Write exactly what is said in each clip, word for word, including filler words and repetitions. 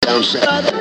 down south.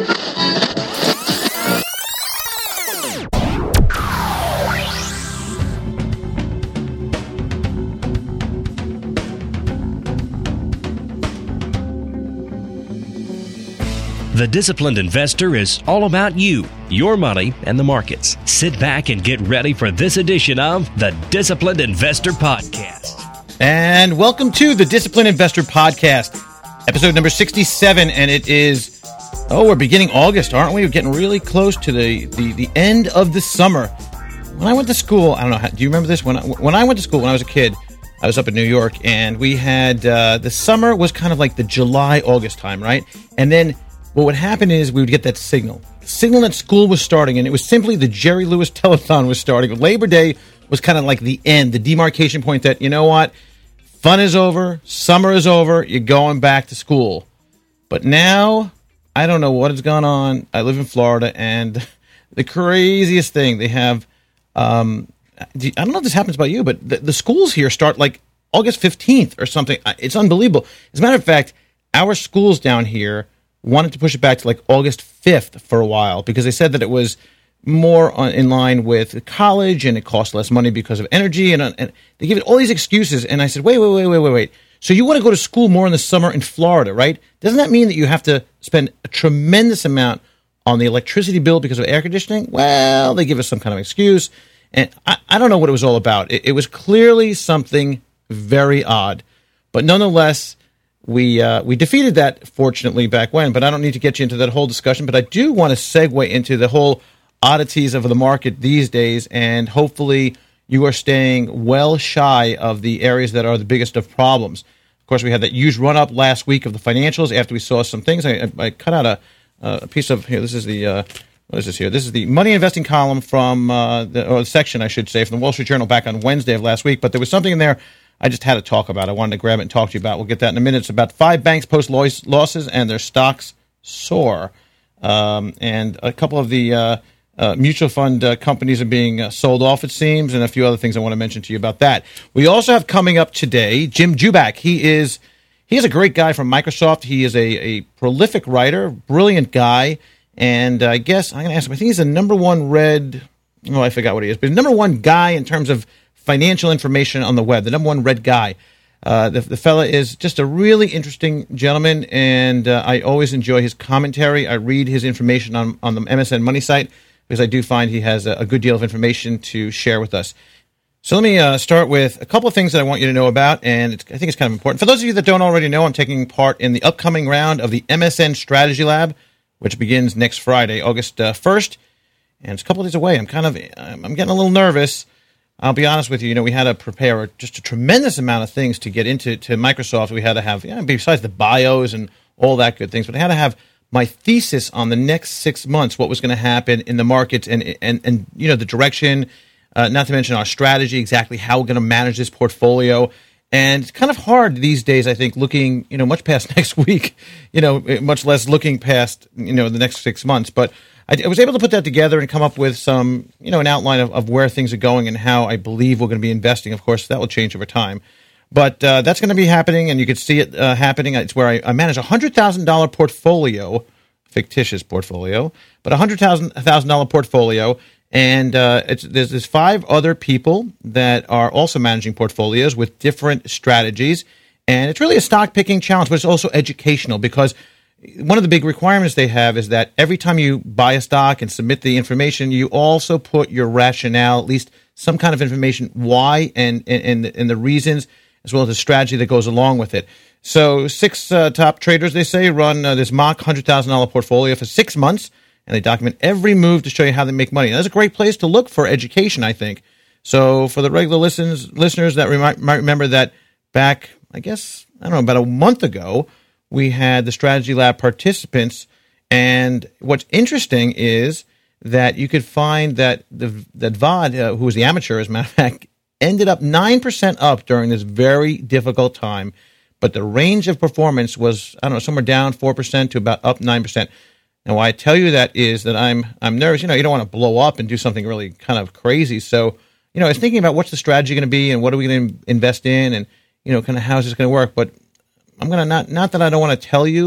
The Disciplined Investor is all about you, your money, and the markets. Sit back and get ready for this edition of the Disciplined Investor Podcast. And welcome to the Disciplined Investor Podcast, episode number sixty-seven. And it is, oh, we're beginning August, aren't we? We're getting really close to the, the, the end of the summer. When I went to school, I don't know, how, do you remember this? When I, when I went to school, when I was a kid, I was up in New York, and we had, uh, the summer was kind of like the July, August time, right? And then what would happen is we would get that signal. The signal that school was starting, and it was simply the Jerry Lewis Telethon was starting. Labor Day was kind of like the end, the demarcation point that, you know what, fun is over, summer is over, you're going back to school. But now, I don't know what has gone on. I live in Florida, and the craziest thing, they have, um, I don't know if this happens by you, but the, the schools here start like August fifteenth or something. It's unbelievable. As a matter of fact, our schools down here wanted to push it back to like August fifth for a while because they said that it was more on, in line with college and it cost less money because of energy. And, and they give it all these excuses. And I said, wait, wait, wait, wait, wait, wait. So you want to go to school more in the summer in Florida, right? Doesn't that mean that you have to spend a tremendous amount on the electricity bill because of air conditioning? Well, they give us some kind of excuse. And I, I don't know what it was all about. It, it was clearly something very odd. But nonetheless, We uh, we defeated that, fortunately, back when, but I don't need to get you into that whole discussion. But I do want to segue into the whole oddities of the market these days, and hopefully you are staying well shy of the areas that are the biggest of problems. Of course, we had that huge run-up last week of the financials after we saw some things. I, I, I cut out a, a piece of, here, this is the, uh, what is this here? This is the money investing column from, uh, the, or the section, I should say, from the Wall Street Journal back on Wednesday of last week. But there was something in there I just had to talk about. I wanted to grab it and talk to you about. We'll get that in a minute. It's about five banks post losses and their stocks soar. Um, and a couple of the uh, uh, mutual fund uh, companies are being uh, sold off, it seems, and a few other things I want to mention to you about that. We also have coming up today Jim Juback. He is he is a great guy from Microsoft. He is a, a prolific writer, brilliant guy. And uh, I guess I'm going to ask him. I think he's the number one read, oh, I forgot what he is, but the number one guy in terms of financial information on the web, the number one read guy. Uh, the, the fella is just a really interesting gentleman, and uh, I always enjoy his commentary. I read his information on, on the M S N Money site because I do find he has a, a good deal of information to share with us. So let me uh, start with a couple of things that I want you to know about, and it's, I think it's kind of important. For those of you that don't already know, I'm taking part in the upcoming round of the M S N Strategy Lab, which begins next Friday, August uh, first, and it's a couple of days away. I'm kind of, I'm getting a little nervous. I'll be honest with you, you know, we had to prepare just a tremendous amount of things to get into to Microsoft. We had to have, you know, besides the bios and all that good things, but I had to have my thesis on the next six months, what was going to happen in the markets and, and, and you know, the direction, uh, not to mention our strategy, exactly how we're going to manage this portfolio. And it's kind of hard these days, I think, looking, you know, much past next week, you know, much less looking past, you know, the next six months. But I, I was able to put that together and come up with some, you know, an outline of, of where things are going and how I believe we're going to be investing. Of course, that will change over time. But uh, that's going to be happening, and you can see it uh, happening. It's where I, I manage a one hundred thousand dollars portfolio, fictitious portfolio, but a one hundred thousand dollars portfolio. And uh, it's, there's, there's five other people that are also managing portfolios with different strategies. And it's really a stock picking challenge, but it's also educational because one of the big requirements they have is that every time you buy a stock and submit the information, you also put your rationale, at least some kind of information, why and, and, and the reasons, as well as the strategy that goes along with it. So six uh, top traders, they say, run uh, this mock one hundred thousand dollars portfolio for six months. And they document every move to show you how they make money. Now, that's a great place to look for education, I think. So for the regular listeners, listeners that remi- might remember that back, I guess, I don't know, about a month ago, we had the Strategy Lab participants. And what's interesting is that you could find that the that V O D, uh, who was the amateur, as a matter of fact, ended up nine percent up during this very difficult time. But the range of performance was, I don't know, somewhere down four percent to about up nine percent. And why I tell you that is that I'm I'm nervous. You know, you don't want to blow up and do something really kind of crazy. So, you know, I was thinking about what's the strategy going to be and what are we going to invest in and, you know, kind of how is this going to work. But I'm going to not, not that I don't want to tell you,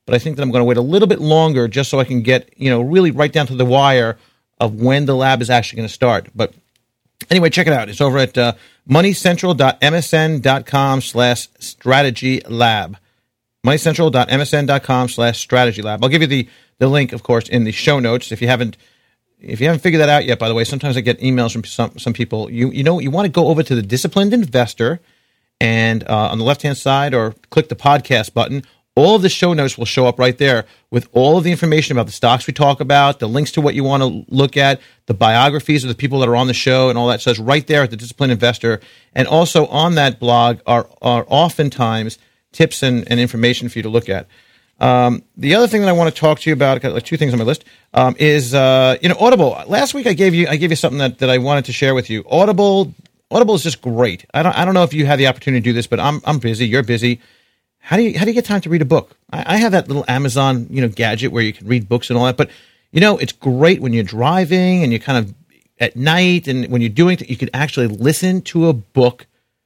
but I think that I'm going to wait a little bit longer just so I can get, you know, really right down to the wire of when the lab is actually going to start. But anyway, check it out. It's over at uh, moneycentral.msn.com slash strategy lab. moneycentral.msn.com slash strategy lab. I'll give you the, the link, of course, in the show notes. If you haven't if you haven't figured that out yet, by the way, sometimes I get emails from some, some people. You you know, you want to go over to the Disciplined Investor and uh, on the left-hand side or click the podcast button. All of the show notes will show up right there with all of the information about the stocks we talk about, the links to what you want to look at, the biographies of the people that are on the show and all that. So it's right there at the Disciplined Investor. And also on that blog are, are oftentimes tips and, and information for you to look at. Um, the other thing that I want to talk to you about, I've got like two things on my list, um, is, uh, you know, Audible. Last week I gave you, I gave you something that, that I wanted to share with you. Audible, Audible is just great. I don't, I don't know if you had the opportunity to do this, but I'm, I'm busy. You're busy. How do you, how do you get time to read a book? I, I have that little Amazon, you know, gadget where you can read books and all that, but you know, it's great when you're driving and you're kind of at night and when you're doing it, you can actually listen to a book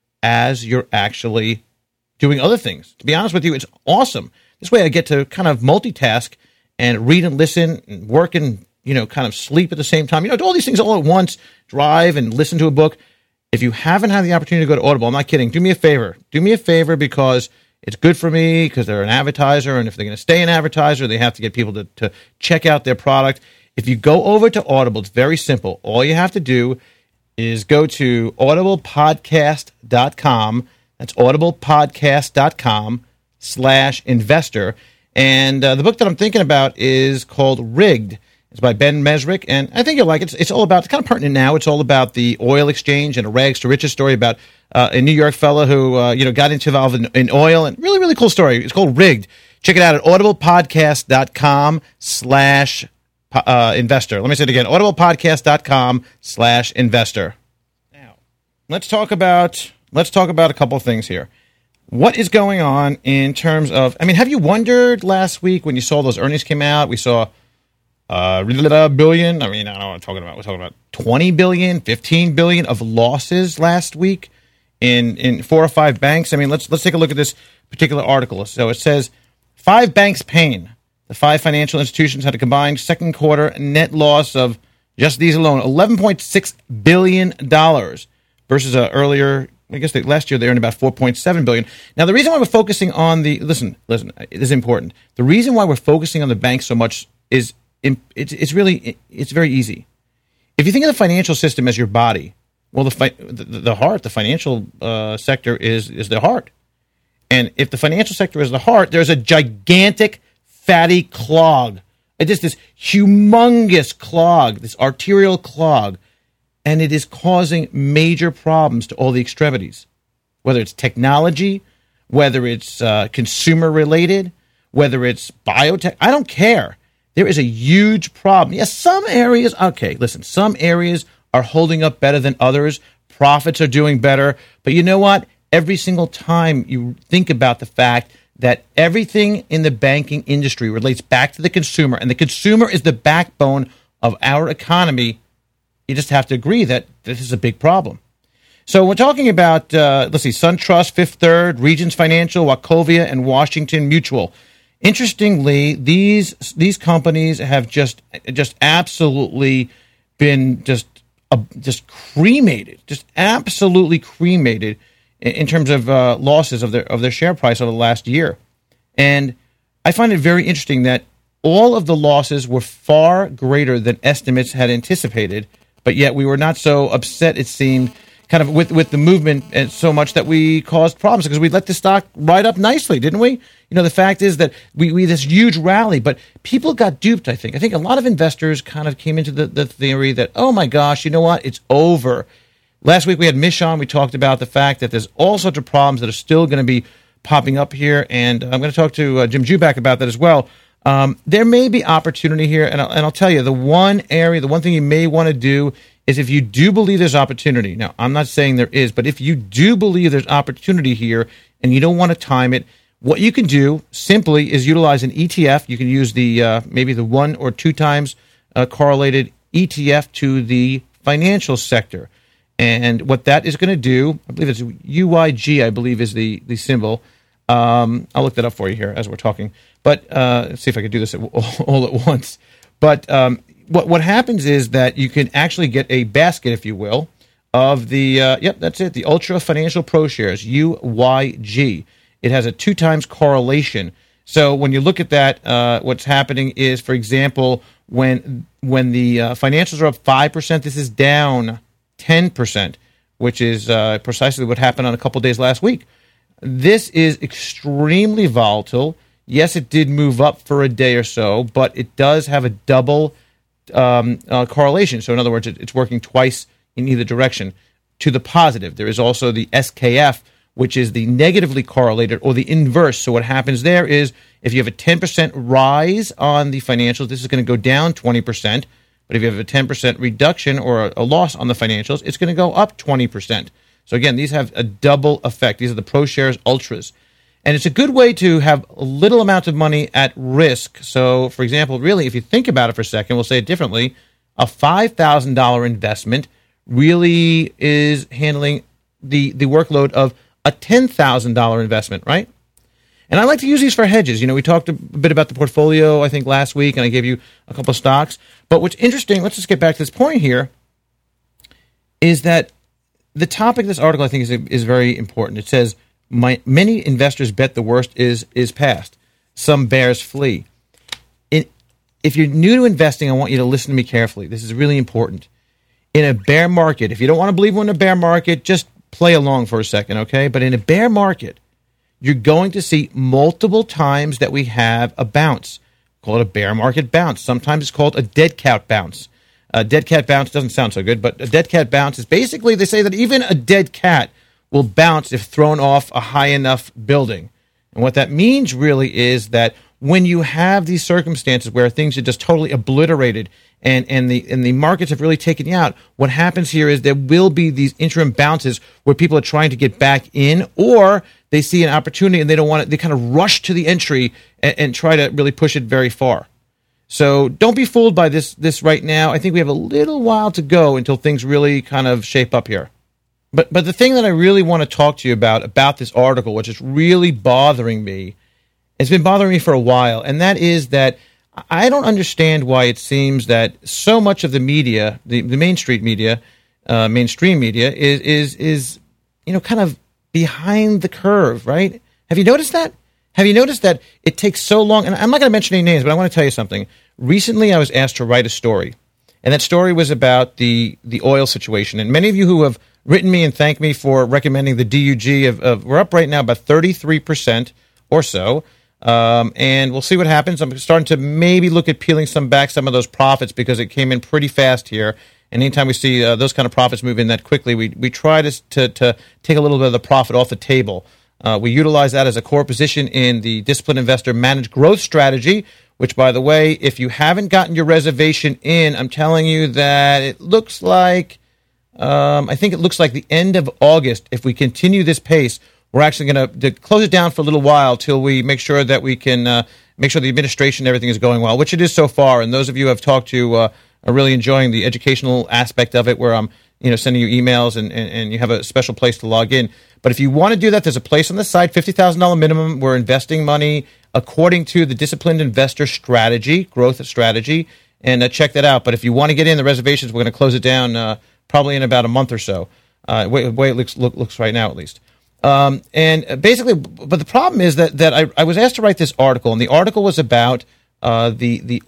as you're actually doing other things. To be honest with you, it's awesome. This way I get to kind of multitask and read and listen and work and, you know, kind of sleep at the same time. You know, do all these things all at once, drive and listen to a book. If you haven't had the opportunity to go to Audible, I'm not kidding, do me a favor. Do me a favor because it's good for me because they're an advertiser, and if they're going to stay an advertiser, they have to get people to, to check out their product. If you go over to Audible, it's very simple. All you have to do is go to audible podcast dot com. That's audiblepodcast dot com slash investor. And uh, the book that I'm thinking about is called Rigged. It's by Ben Mesrick, and I think you'll like it. It's, it's all about, it's kind of pertinent now. It's all about the oil exchange and a rags to riches story about uh, a New York fellow who, uh, you know, got involved in, in oil. And really, really cool story. It's called Rigged. Check it out at audiblepodcast dot com slash investor. Let me say it again, audiblepodcast dot com slash investor. Now, let's talk about, let's talk about a couple of things here. What is going on in terms of, I mean, have you wondered last week when you saw those earnings came out, we saw Uh, billion. I mean, I don't know what I'm talking about. We're talking about twenty billion, fifteen billion of losses last week in, in four or five banks. I mean, let's let's take a look at this particular article. So it says five banks pain. The five financial institutions had a combined second quarter net loss of just these alone eleven point six billion dollars versus a earlier. I guess they, last year they earned about four point seven billion dollars. Now, the reason why we're focusing on the listen, listen, this is important. The reason why we're focusing on the banks so much is It's it's really it's very easy. If you think of the financial system as your body, well, the fi- the, the heart, the financial uh, sector is is the heart, and if the financial sector is the heart, there's a gigantic fatty clog. It's just this humongous clog, this arterial clog, and it is causing major problems to all the extremities, whether it's technology, whether it's uh, consumer related, whether it's biotech. I don't care. There is a huge problem. Yes, some areas, okay, listen, some areas are holding up better than others. Profits are doing better. But you know what? Every single time you think about the fact that everything in the banking industry relates back to the consumer, and the consumer is the backbone of our economy, you just have to agree that this is a big problem. So we're talking about, uh, let's see, SunTrust, Fifth Third, Regions Financial, Wachovia, and Washington Mutual. Interestingly, these these companies have just just absolutely been just uh, just cremated, just absolutely cremated in, in terms of uh, losses of their of their share price over the last year. And I find it very interesting that all of the losses were far greater than estimates had anticipated, but yet we were not so upset, it seemed, kind of with, with the movement and so much that we caused problems because we let the stock ride up nicely, didn't we? You know, the fact is that we, we this huge rally, but people got duped, I think. I think a lot of investors kind of came into the, the theory that, oh my gosh, you know what? It's over. Last week we had Mish on. We talked about the fact that there's all sorts of problems that are still going to be popping up here, and I'm going to talk to uh, Jim Juback about that as well. Um, there may be opportunity here, and I'll, and I'll tell you, the one area, the one thing you may want to do is if you do believe there's opportunity. Now, I'm not saying there is, but if you do believe there's opportunity here and you don't want to time it, what you can do simply is utilize an E T F. You can use the uh, maybe the one or two times uh, correlated E T F to the financial sector. And what that is going to do, I believe it's U I G, I believe is the, the symbol. Um, I'll look that up for you here as we're talking. But uh, let's see if I can do this all, all at once. But um, what what happens is that you can actually get a basket, if you will, of the, uh, yep, that's it, the Ultra Financial Pro Shares, U Y G. It has a two times correlation. So when you look at that, uh, what's happening is, for example, when when the uh, financials are up five percent, this is down ten percent, which is uh, precisely what happened on a couple days last week. This is extremely volatile. Yes, it did move up for a day or so, but it does have a double um, uh, correlation. So in other words, it, it's working twice in either direction to the positive. There is also the S K F, which is the negatively correlated or the inverse. So what happens there is if you have a ten percent rise on the financials, this is going to go down twenty percent. But if you have a ten percent reduction or a, a loss on the financials, it's going to go up twenty percent. So again, these have a double effect. These are the ProShares Ultras. And it's a good way to have a little amount of money at risk. So, for example, really, if you think about it for a second, we'll say it differently, a five thousand dollars investment really is handling the, the workload of a ten thousand dollars investment, right? And I like to use these for hedges. You know, we talked a bit about the portfolio, I think, last week, and I gave you a couple of stocks. But what's interesting, let's just get back to this point here, is that the topic of this article, I think, is is very important. It says, My, many investors bet the worst is is past. Some bears flee. In, if you're new to investing, I want you to listen to me carefully. This is really important. In a bear market, if you don't want to believe we're in a bear market, just play along for a second, okay? But in a bear market, you're going to see multiple times that we have a bounce. Call it a bear market bounce. Sometimes it's called a dead cat bounce. A dead cat bounce doesn't sound so good, but a dead cat bounce is basically, they say that even a dead cat will bounce if thrown off a high enough building. And what that means really is that when you have these circumstances where things are just totally obliterated and, and the and the markets have really taken you out, what happens here is there will be these interim bounces where people are trying to get back in, or they see an opportunity and they don't want it, they kind of rush to the entry and, and try to really push it very far. So don't be fooled by this this right now. I think we have a little while to go until things really kind of shape up here. But but the thing that I really want to talk to you about, about this article, which is really bothering me, it's been bothering me for a while, and that is that I don't understand why it seems that so much of the media, the, the Main Street media, uh, mainstream media, is, is, is, you know, kind of behind the curve, right? Have you noticed that? Have you noticed that it takes so long? And I'm not going to mention any names, but I want to tell you something. Recently, I was asked to write a story, and that story was about the, the oil situation. And many of you who have written me and thanked me for recommending the D U G, of, of we're up right now about thirty-three percent or so. Um, and we'll see what happens. I'm starting to maybe look at peeling some back some of those profits because it came in pretty fast here. And anytime we see uh, those kind of profits move in that quickly, we we try to to, to take a little bit of the profit off the table. Uh, we utilize that as a core position in the Disciplined Investor Managed Growth Strategy, which, by the way, if you haven't gotten your reservation in, I'm telling you that it looks like, um, I think it looks like the end of August, if we continue this pace, we're actually going to close it down for a little while till we make sure that we can uh, make sure the administration and everything is going well, which it is so far. And those of you who have talked to uh, are really enjoying the educational aspect of it, where I'm you know sending you emails and, and, and you have a special place to log in. But if you want to do that, there's a place on the site, fifty thousand dollars minimum. We're investing money according to the Disciplined Investor Strategy, growth strategy, and uh, check that out. But if you want to get in the reservations, we're going to close it down uh, probably in about a month or so, uh, way, way it looks, look, looks right now at least. Um, and basically, but the problem is that, that I, I was asked to write this article, and the article was about uh, the the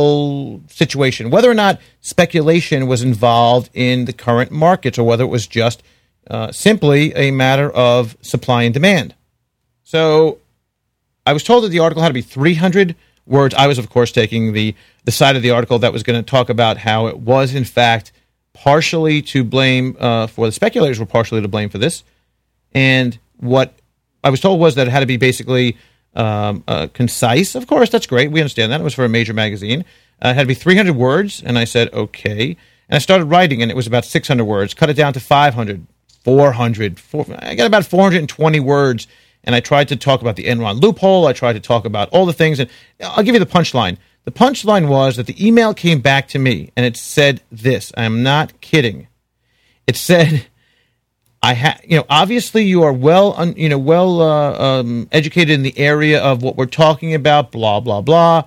oil situation, whether or not speculation was involved in the current markets, or whether it was just uh, simply a matter of supply and demand. So I was told that the article had to be three hundred words. I was, of course, taking the, the side of the article that was going to talk about how it was, in fact, partially to blame uh, for the speculators were partially to blame for this. And what I was told was that it had to be basically um, uh, concise. Of course, that's great. We understand that. It was for a major magazine. Uh, it had to be three hundred words, and I said, okay. And I started writing, and it was about six hundred words. Cut it down to five hundred, four hundred. four, I got about four hundred twenty words, and I tried to talk about the Enron loophole. I tried to talk about all the things, and I'll give you the punchline. The punchline was that the email came back to me, and it said this. I am not kidding. It said, I ha- you know, obviously you are well, un- you know, well uh, um, educated in the area of what we're talking about, blah, blah, blah.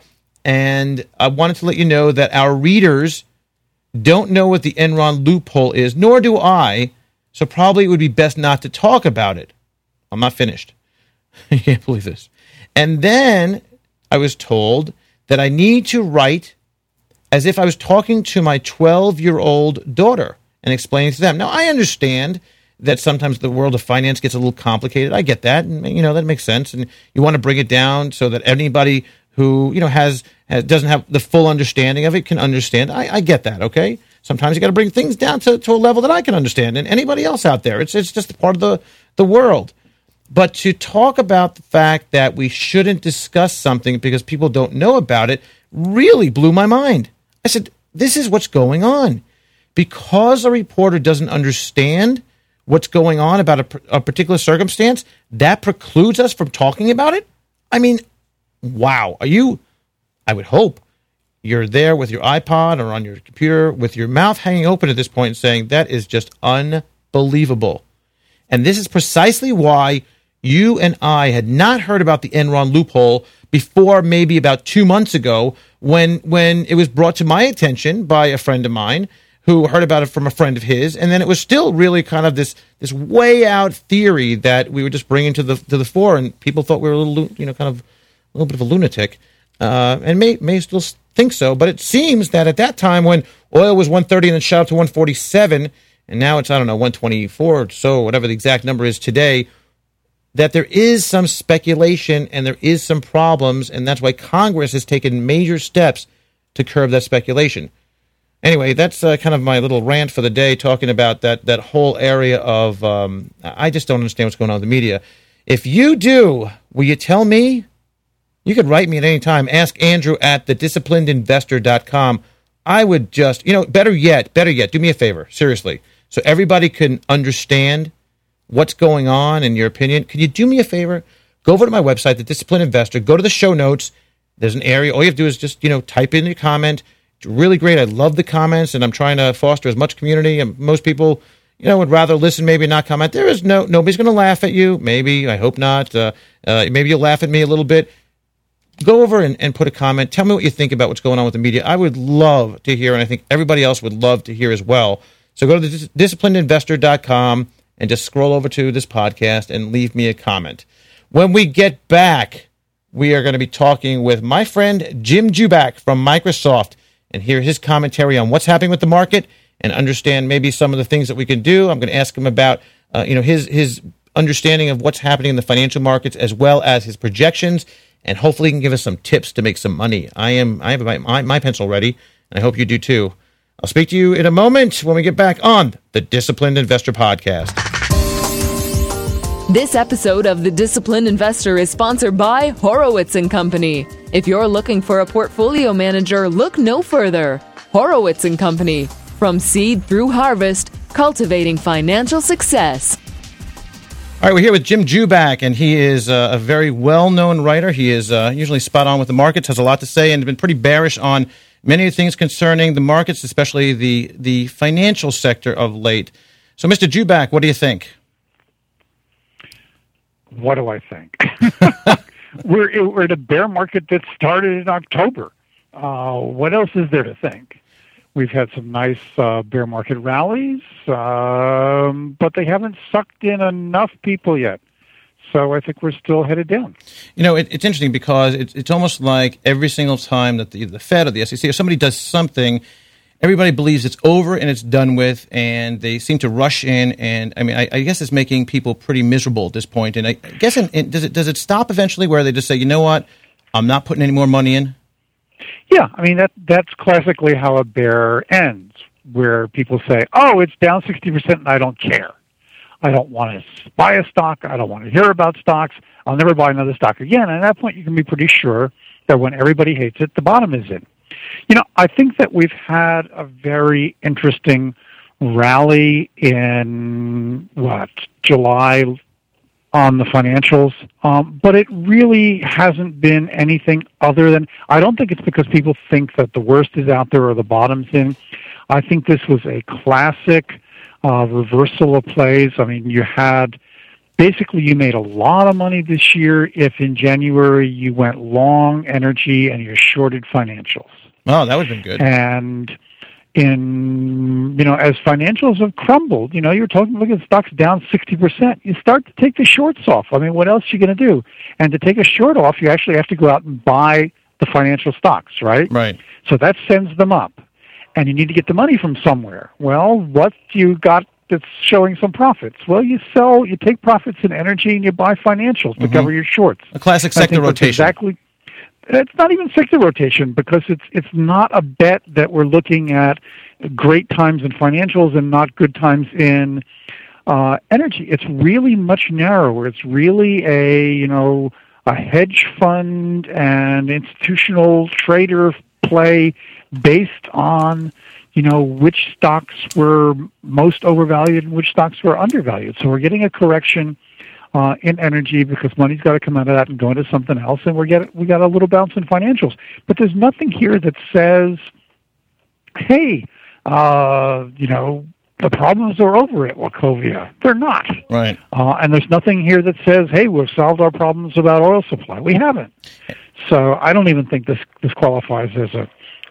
And I wanted to let you know that our readers don't know what the Enron loophole is, nor do I. So probably it would be best not to talk about it. I'm not finished. I can't believe this. And then I was told that I need to write as if I was talking to my twelve-year-old daughter and explaining to them. Now, I understand that sometimes the world of finance gets a little complicated. I get that, and you know that makes sense. And you want to bring it down so that anybody who you know has, has doesn't have the full understanding of it can understand. I, I get that. Okay, sometimes you got to bring things down to, to a level that I can understand, and anybody else out there. It's it's just part of the the world. But to talk about the fact that we shouldn't discuss something because people don't know about it really blew my mind. I said, this is what's going on. Because a reporter doesn't understand what's going on about a, a particular circumstance, that precludes us from talking about it? I mean, wow. Are you, I would hope, you're there with your iPod or on your computer with your mouth hanging open at this point and saying, that is just unbelievable. And this is precisely why you and I had not heard about the Enron loophole before maybe about two months ago when when it was brought to my attention by a friend of mine who heard about it from a friend of his. And then it was still really kind of this this way out theory that we were just bringing to the to the fore. And people thought we were a little, you know, kind of a little bit of a lunatic uh, and may, may still think so. But it seems that at that time when oil was one thirty and then shot up to one forty-seven, and now it's, I don't know, one twenty-four or so, whatever the exact number is today, that there is some speculation and there is some problems, and that's why Congress has taken major steps to curb that speculation. Anyway, that's uh, kind of my little rant for the day, talking about that that whole area of, um, I just don't understand what's going on with the media. If you do, will you tell me? You could write me at any time. Ask Andrew at the disciplined investor dot com. I would just, you know, better yet, better yet, do me a favor, seriously, so everybody can understand what's going on in your opinion. Could you do me a favor? Go over to my website, The Disciplined Investor. Go to the show notes. There's an area. All you have to do is just, you know, type in your comment. It's really great. I love the comments, and I'm trying to foster as much community. And most people, you know, would rather listen, maybe not comment. There is no, nobody's going to laugh at you. Maybe, I hope not. Uh, uh, maybe you'll laugh at me a little bit. Go over and, and put a comment. Tell me what you think about what's going on with the media. I would love to hear, and I think everybody else would love to hear as well. So go to the disciplined investor dot com. and just scroll over to this podcast and leave me a comment. When we get back, we are going to be talking with my friend Jim Juback from Microsoft and hear his commentary on what's happening with the market and understand maybe some of the things that we can do. I'm going to ask him about uh, you know his his understanding of what's happening in the financial markets as well as his projections, and hopefully he can give us some tips to make some money. I am I have my, my, my pencil ready, and I hope you do too. I'll speak to you in a moment when we get back on the Disciplined Investor Podcast. This episode of The Disciplined Investor is sponsored by Horowitz and Company. If you're looking for a portfolio manager, look no further. Horowitz and Company. From seed through harvest, cultivating financial success. All right, we're here with Jim Juback, and he is uh, a very well-known writer. He is uh, usually spot on with the markets, has a lot to say, and has been pretty bearish on many of the things concerning the markets, especially the, the financial sector of late. So, Mister Juback, what do you think? What do I think? we're, we're in a bear market that started in October. Uh, what else is there to think? We've had some nice uh, bear market rallies, um, but they haven't sucked in enough people yet. So I think we're still headed down. You know, it, it's interesting because it's it's almost like every single time that the, the Fed or the S E C or somebody does something, everybody believes it's over and it's done with, and they seem to rush in. And I mean, I, I guess it's making people pretty miserable at this point. And I guess in, in, does it does it stop eventually where they just say, you know what, I'm not putting any more money in? Yeah, I mean that that's classically how a bear ends, where people say, "Oh, it's down sixty percent, and I don't care. I don't want to buy a stock. I don't want to hear about stocks. I'll never buy another stock again." And at that point, you can be pretty sure that when everybody hates it, the bottom is in. You know, I think that we've had a very interesting rally in, what, July on the financials, um, but it really hasn't been anything other than, I don't think it's because people think that the worst is out there or the bottom's in. I think this was a classic uh, reversal of plays. I mean, you had basically you made a lot of money this year if in January you went long energy and you shorted financials. Oh, that would have been good. And in, you know, as financials have crumbled, you know, you're talking, look at stocks down sixty percent. You start to take the shorts off. I mean, what else are you going to do? And to take a short off, you actually have to go out and buy the financial stocks, right? Right. So that sends them up. And you need to get the money from somewhere. Well, what you got that's showing some profits? Well, you sell, you take profits in energy and you buy financials to mm-hmm. cover your shorts. A classic sector rotation. Exactly. It's not even sector rotation because it's it's not a bet that we're looking at great times in financials and not good times in uh, energy. It's really much narrower. It's really a, you know, a hedge fund and institutional trader play based on, you know, which stocks were most overvalued and which stocks were undervalued. So we're getting a correction uh, in energy because money's got to come out of that and go into something else, and we're get we got a little bounce in financials. But there's nothing here that says, hey, uh, you know, the problems are over at Wachovia. They're not. Right. Uh, and there's nothing here that says, hey, we've solved our problems about oil supply. We haven't. So I don't even think this, this qualifies as a,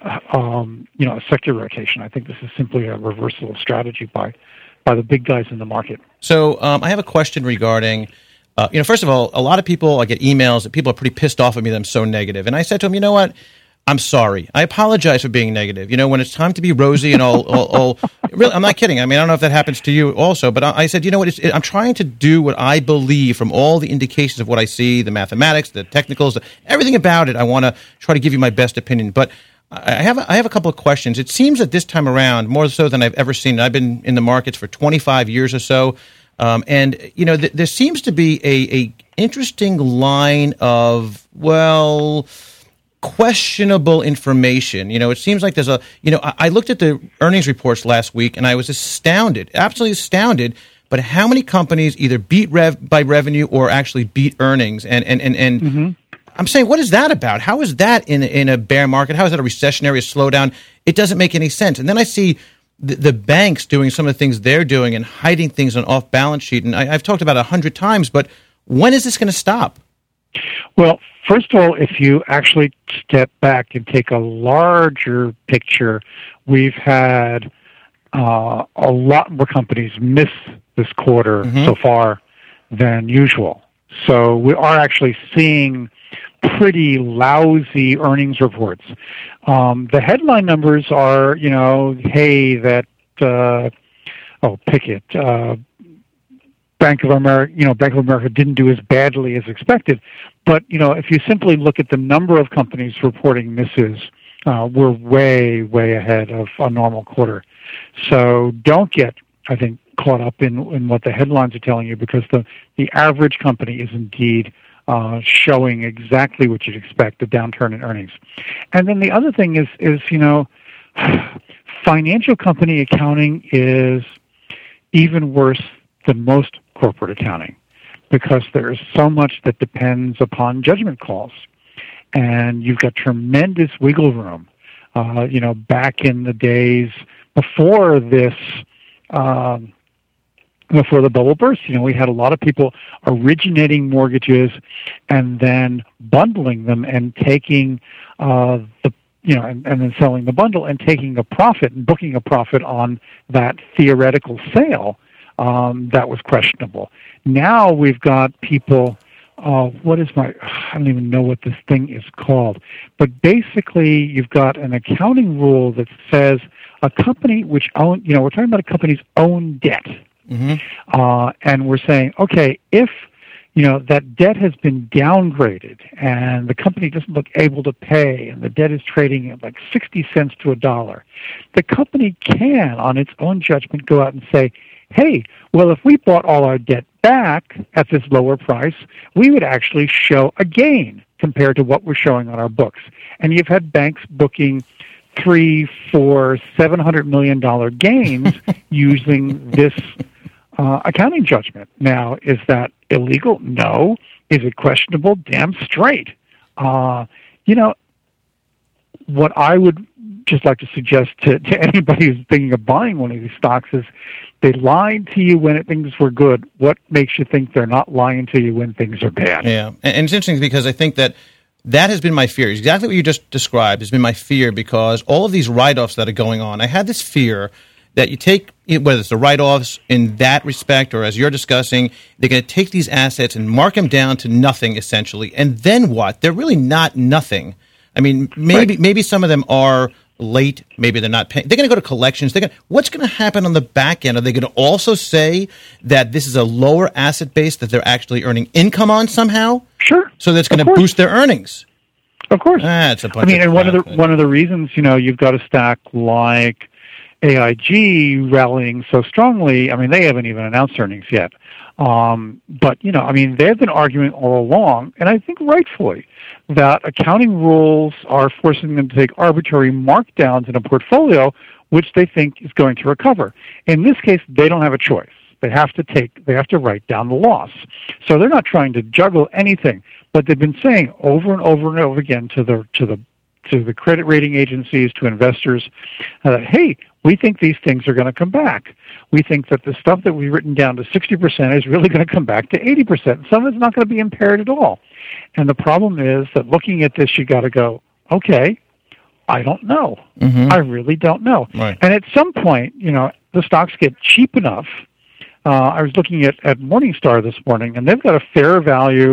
um, you know, a sector rotation. I think this is simply a reversal of strategy by, by the big guys in the market. So um, I have a question regarding, uh, you know, first of all, a lot of people, I get emails that people are pretty pissed off at me that I'm so negative. And I said to them, you know what? I'm sorry. I apologize for being negative. You know, when it's time to be rosy and all, all, all really, I'm not kidding. I mean, I don't know if that happens to you also, but I, I said, you know what? It's, it, I'm trying to do what I believe from all the indications of what I see, the mathematics, the technicals, the, everything about it. I want to try to give you my best opinion. But I have, a, I have a couple of questions. It seems that this time around, more so than I've ever seen, I've been in the markets for twenty-five years or so. Um, and, you know, th- there seems to be a, a interesting line of, well, questionable information. You know, it seems like there's a, you know, I, I looked at the earnings reports last week and I was astounded, absolutely astounded, but how many companies either beat rev by revenue or actually beat earnings. And, and, and, and mm-hmm. I'm saying, what is that about? How is that in, in a bear market? How is that a recessionary a slowdown? It doesn't make any sense. And then I see the, the banks doing some of the things they're doing and hiding things on off balance sheet. And I, I've talked about it a hundred times, but when is this going to stop? Well, first of all, if you actually step back and take a larger picture, we've had uh, a lot more companies miss this quarter mm-hmm. so far than usual. So we are actually seeing pretty lousy earnings reports. Um, the headline numbers are, you know, hey, that, uh, oh, pick it, uh, Bank of America, you know, Bank of America didn't do as badly as expected. But, you know, if you simply look at the number of companies reporting misses, uh, we're way, way ahead of a normal quarter. So don't get, I think, caught up in, in what the headlines are telling you, because the, the average company is indeed uh, showing exactly what you'd expect, a downturn in earnings. And then the other thing is, is you know, financial company accounting is even worse than most corporate accounting, because there is so much that depends upon judgment calls, and you've got tremendous wiggle room. Uh, you know, back in the days before this, um, before the bubble burst, you know, we had a lot of people originating mortgages and then bundling them and taking uh, the you know, and, and then selling the bundle and taking a profit and booking a profit on that theoretical sale. Um, that was questionable. Now we've got people, uh, what is my, I don't even know what this thing is called, but basically you've got an accounting rule that says a company which own, you know, we're talking about a company's own debt. Mm-hmm. Uh, and we're saying, okay, if, you know, that debt has been downgraded and the company doesn't look able to pay and the debt is trading at like sixty cents to a dollar, the company can, on its own judgment, go out and say, hey, well, if we bought all our debt back at this lower price, we would actually show a gain compared to what we're showing on our books. And you've had banks booking three, four, seven hundred million dollar gains using this uh, accounting judgment. Now, is that illegal? No. Is it questionable? Damn straight. Uh, you know, what I would just like to suggest to, to anybody who's thinking of buying one of these stocks is they lied to you when things were good. What makes you think they're not lying to you when things are bad? Yeah, and it's interesting because I think that that has been my fear. Exactly what you just described has been my fear, because all of these write-offs that are going on, I had this fear that you take, whether it's the write-offs in that respect or as you're discussing, they're going to take these assets and mark them down to nothing, essentially. And then what? They're really not nothing. I mean, maybe right. maybe some of them are late. Maybe they're not paying. They're going to go to collections. They're going. What's going to happen on the back end? Are they going to also say that this is a lower asset base that they're actually earning income on somehow? Sure. So that's going to boost their earnings. Of course. That's a bunch I mean, of and one of the crap. one of the reasons, you know, you've got a stack like A I G rallying so strongly. I mean, they haven't even announced earnings yet. Um, but, you know, I mean, they've been arguing all along, and I think rightfully, that accounting rules are forcing them to take arbitrary markdowns in a portfolio, which they think is going to recover. In this case, they don't have a choice. They have to take, they have to write down the loss. So they're not trying to juggle anything, but they've been saying over and over and over again to the, to the, to the credit rating agencies, to investors, uh, hey, we think these things are going to come back. We think that the stuff that we've written down to sixty percent is really going to come back to eighty percent. Some of it's not going to be impaired at all. And the problem is that looking at this, you got to go, okay, I don't know. Mm-hmm. I really don't know. Right. And at some point, you know, the stocks get cheap enough. Uh, I was looking at, at Morningstar this morning, and they've got a fair value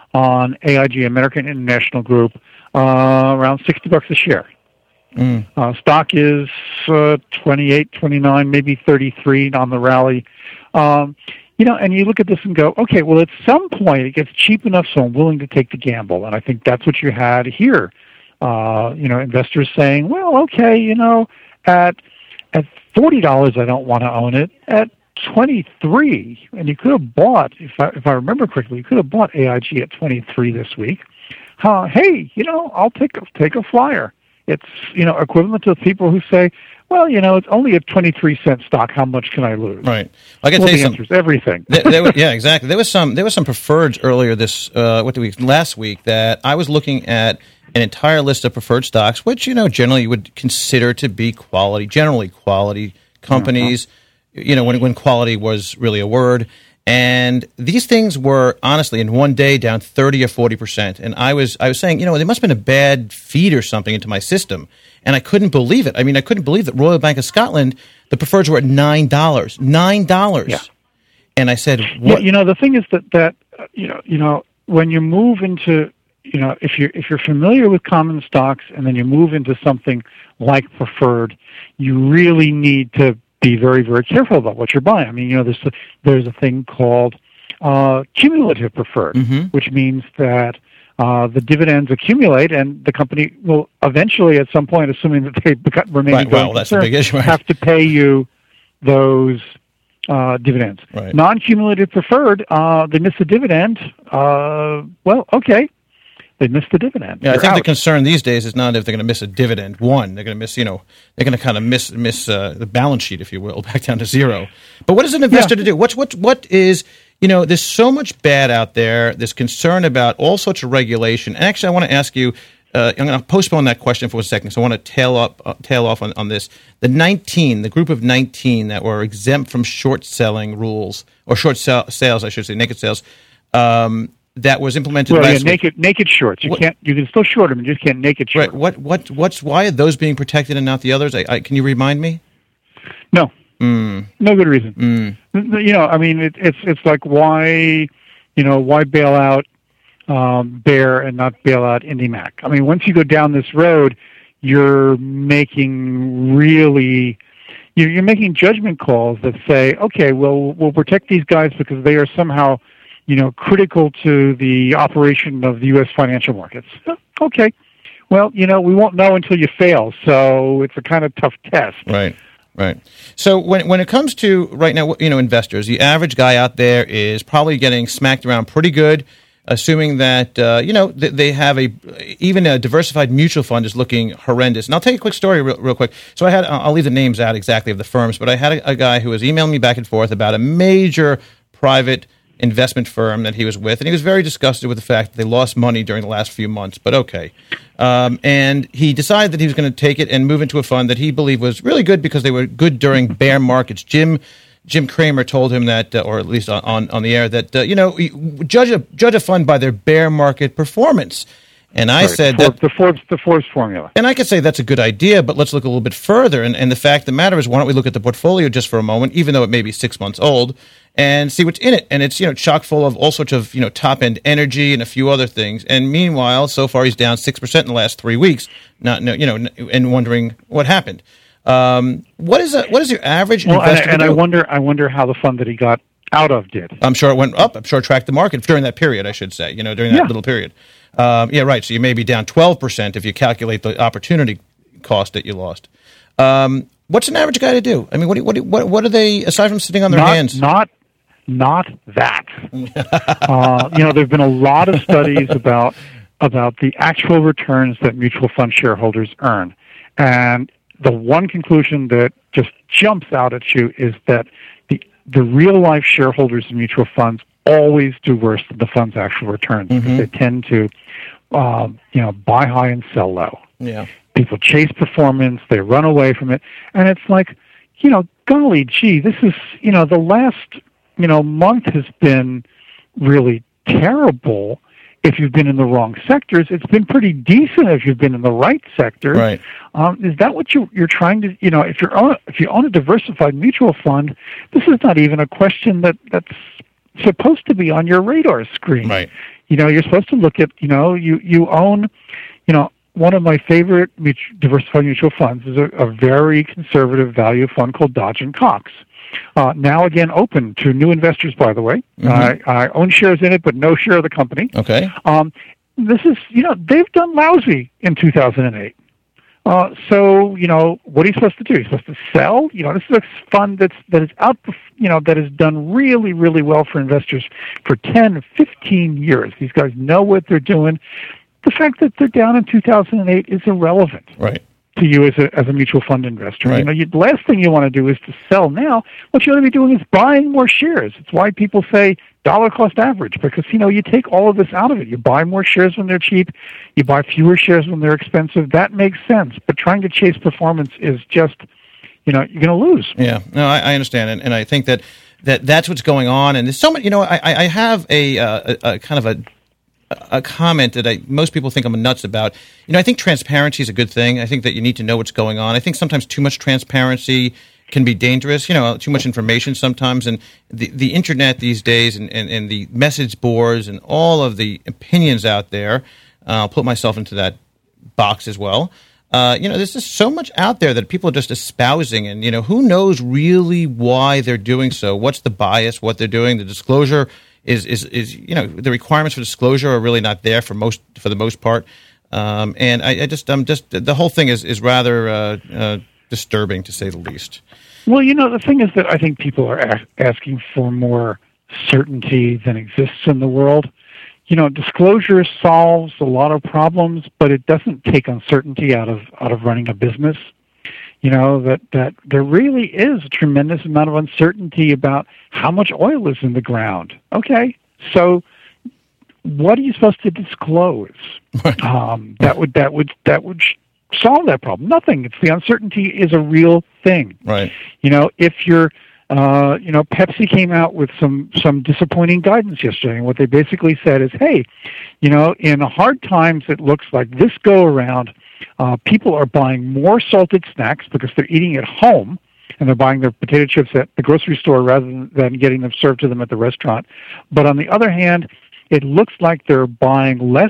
on A I G, American International Group, uh, around sixty bucks a share. Mm. Uh, stock is uh, twenty-eight, twenty-nine, maybe thirty-three on the rally. Um, you know, and you look at this and go, okay, well, at some point it gets cheap enough, so I'm willing to take the gamble. And I think that's what you had here. Uh, you know, investors saying, well, okay, you know, at at forty dollars, I don't want to own it. At twenty-three, and you could have bought, if I, if I remember correctly, you could have bought A I G at twenty-three this week. Uh, hey, you know, I'll take a, take a flyer. It's, you know, equivalent to people who say, well, you know, it's only a twenty-three cent stock. How much can I lose? Right. I can well, tell the you answer is everything. there, there were, yeah, exactly. There was some there was some preferreds earlier this uh, what the week last week that I was looking at an entire list of preferred stocks, which, you know, generally you would consider to be quality, generally quality companies. Uh-huh. You know, when when quality was really a word. And these things were, honestly, in one day down thirty or forty percent. And I was I was saying, you know, there must have been a bad feed or something into my system. And I couldn't believe it. I mean, I couldn't believe that Royal Bank of Scotland, the preferreds were at nine dollars. nine dollars. Yeah. And I said, what? Yeah, you know, the thing is that, that uh, you know, you know, when you move into, you know, if you're, if you're familiar with common stocks and then you move into something like preferred, you really need to be very, very careful about what you're buying. I mean, you know, there's a, there's a thing called uh, cumulative preferred, mm-hmm. which means that uh, the dividends accumulate, and the company will eventually, at some point, assuming that they beca- remain Right, going well, that's the concern, big issue, right? have to pay you those uh, dividends. Right. Non-cumulative preferred, uh, they miss the dividend. Uh, well, okay. They missed the dividend. Yeah, I They're think out. the concern these days is not if they're going to miss a dividend. One, they're going to miss, you know, they're going to kind of miss miss uh, the balance sheet, if you will, back down to zero. But what is an investor Yeah. to do? What's what what is, you know, there's so much bad out there. There's concern about all sorts of regulation. And actually, I want to ask you. Uh, I'm going to postpone that question for a second. So I want to tail up, uh, tail off on, on this. The nineteen, the group of nineteen that were exempt from short selling rules or short sell, sales, I should say, naked sales. Um, That was implemented. Well, last yeah, week. naked naked shorts. You What- can't. You can still short them. You just can't naked short. Right. What? What? What's? Why are those being protected and not the others? I, I, can you remind me? No. Mm. No good reason. Mm. You know, I mean, it, it's it's like why, you know, why bail out um, Bear and not bail out IndyMac? I mean, once you go down this road, you're making really. You're, you're making judgment calls that say, okay, well, we'll protect these guys because they are somehow, you know, critical to the operation of the U S financial markets. Okay. Well, you know, we won't know until you fail, so it's a kind of tough test. Right. Right. So when when it comes to right now, you know, investors, the average guy out there is probably getting smacked around pretty good, assuming that uh, you know th- they have a even a diversified mutual fund is looking horrendous. And I'll tell you a quick story real, real quick. So I had I'll leave the names out exactly of the firms, but I had a, a guy who was emailing me back and forth about a major private investment firm that he was with, and he was very disgusted with the fact that they lost money during the last few months, but okay. Um, and he decided that he was going to take it and move into a fund that he believed was really good because they were good during bear markets. Jim Jim Cramer told him that, uh, or at least on, on, on the air, that, uh, you know, judge a, judge a fund by their bear market performance. And I right. said Forbes, that the Forbes the Forbes formula. And I could say that's a good idea, but let's look a little bit further. And, and the fact of the matter is, why don't we look at the portfolio just for a moment, even though it may be six months old, and see what's in it. And it's, you know, chock full of all sorts of, you know, top end energy and a few other things. And meanwhile, so far he's down six percent in the last three weeks. Not, no, you know, and wondering what happened. Um, what is a, what is your average well, investor? And, and do? I wonder, I wonder how the fund that he got out of did. I'm sure it went up. I'm sure it tracked the market during that period. I should say, you know, during that yeah. little period. Um, yeah, right. So you may be down twelve percent if you calculate the opportunity cost that you lost. Um, what's an average guy to do? I mean, what do, what do, what what are they, aside from sitting on their not, hands? Not not that. uh, you know, there have been a lot of studies about about the actual returns that mutual fund shareholders earn. And the one conclusion that just jumps out at you is that the the real-life shareholders in mutual funds always do worse than the fund's actual returns. Mm-hmm. They tend to, um, you know, buy high and sell low. Yeah. People chase performance. They run away from it. And it's like, you know, golly gee, this is, you know, the last, you know, month has been really terrible if you've been in the wrong sectors. It's been pretty decent if you've been in the right sectors. Right. Um, is that what you, you're trying to, you know, if you're own, if you own a diversified mutual fund, this is not even a question that, that's supposed to be on your radar screen. Right. You know, you're supposed to look at, you know, you, you own, you know, one of my favorite mutual, diversified mutual funds is a, a very conservative value fund called Dodge and Cox. Uh, now again open to new investors, by the way. Mm-hmm. I, I own shares in it, but no share of the company. Okay. Um, this is, you know, they've done lousy in two thousand eight. Uh, so, you know, what are you supposed to do? You're supposed to sell? You know, this is a fund that's, that is out, you know, that has done really, really well for investors for ten, fifteen years. These guys know what they're doing. The fact that they're down in two thousand eight is irrelevant. Right. To you as a as a mutual fund investor. Right. You know, you, the last thing you want to do is to sell now. What you ought to be doing is buying more shares. It's why people say dollar cost average, because, you know, you take all of this out of it. You buy more shares when they're cheap. You buy fewer shares when they're expensive. That makes sense. But trying to chase performance is just, you know, you're going to lose. Yeah, no, I, I understand. And, and I think that, that that's what's going on. And there's so much, you know, I, I have a, uh, a, a kind of a, a comment that I, most people think I'm nuts about. You know, I think transparency is a good thing. I think that you need to know what's going on. I think sometimes too much transparency can be dangerous. You know, too much information sometimes. And the, the internet these days and, and, and the message boards and all of the opinions out there, uh, I'll put myself into that box as well. Uh, you know, there's just so much out there that people are just espousing. And, you know, who knows really why they're doing so? What's the bias, what they're doing, the disclosure Is, is is you know, the requirements for disclosure are really not there for most for the most part, um, and I, I just I'm just the whole thing is is rather uh, uh, disturbing, to say the least. Well, you know, the thing is that I think people are a- asking for more certainty than exists in the world. You know, disclosure solves a lot of problems, but it doesn't take uncertainty out of out of running a business. You know, that, that there really is a tremendous amount of uncertainty about how much oil is in the ground. Okay, so what are you supposed to disclose? um, that would that would that would solve that problem. Nothing. It's the uncertainty is a real thing. Right. You know, if you're, uh, you know, Pepsi came out with some some disappointing guidance yesterday, and what they basically said is, hey, you know, in hard times, it looks like this go around. Uh, people are buying more salted snacks because they're eating at home, and they're buying their potato chips at the grocery store rather than, than getting them served to them at the restaurant. But on the other hand, it looks like they're buying less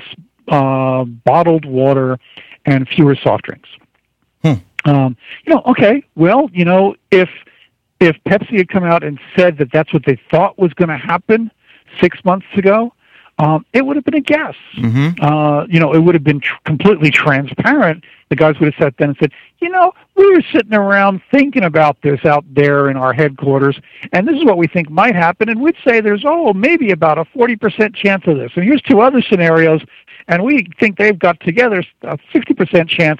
uh, bottled water and fewer soft drinks. Hmm. Um, you know, okay, well, you know, if if Pepsi had come out and said that that's what they thought was going to happen six months ago, Um, it would have been a guess. Mm-hmm. Uh, you know, it would have been tr- completely transparent. The guys would have sat then and said, you know, we were sitting around thinking about this out there in our headquarters, and this is what we think might happen. And we'd say there's, oh, maybe about a forty percent chance of this. And here's two other scenarios, and we think they've got together a sixty percent chance.